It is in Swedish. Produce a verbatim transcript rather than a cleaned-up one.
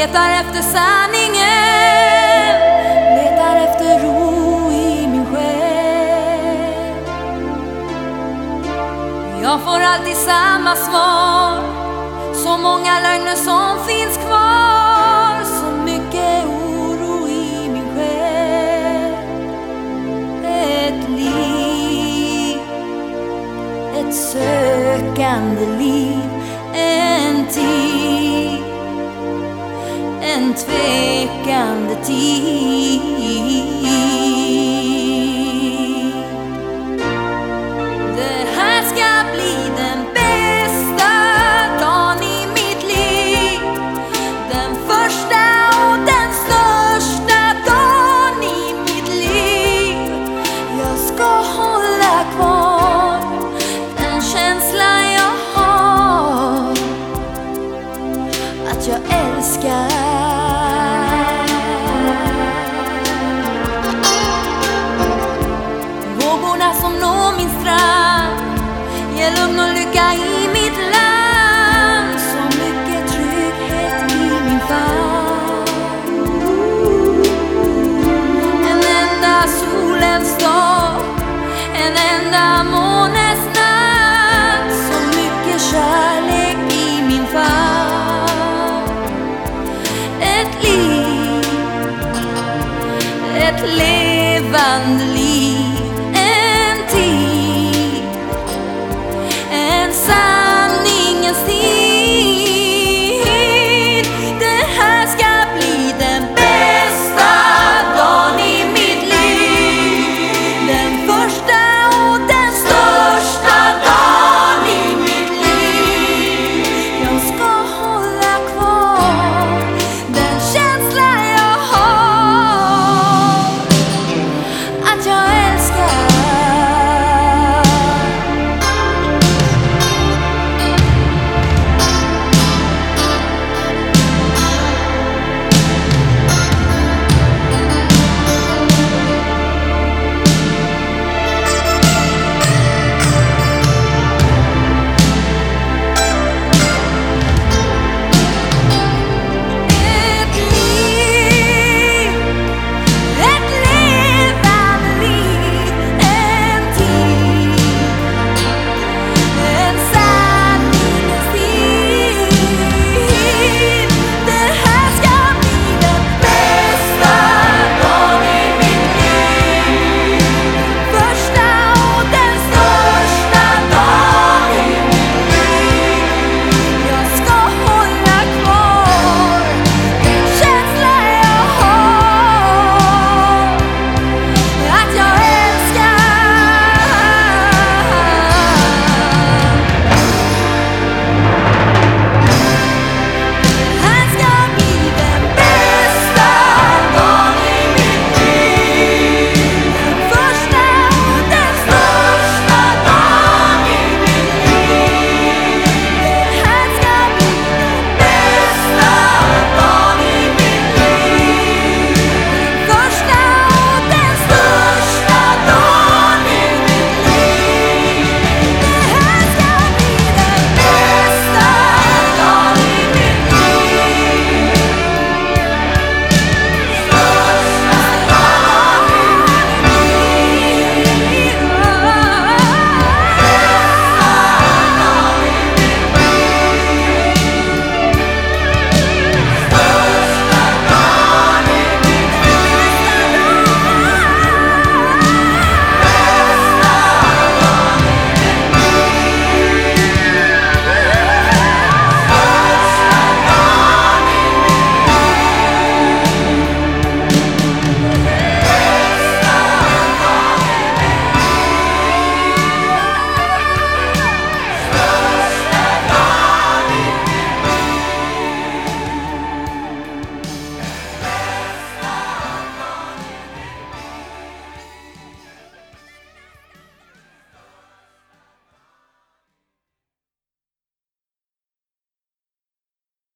letar efter sanningen, letar efter ro i min själ. Jag får alltid samma svar, så många lögner som finns kvar, så mycket oro i min själ. Ett liv, ett sökande liv, en tid, en tvekande tid. Det här ska bli den bästa dagen i mitt liv, den första och den största dagen i mitt liv. Jag ska hålla kvar den känsla jag har, att jag älskar. Vågorna som når min strand ger lugn och lycka i mitt land, så mycket trygghet i min famn. En enda solens dag, en enda månes natt, så mycket kärlek i min famn. Ett liv, ett levande liv,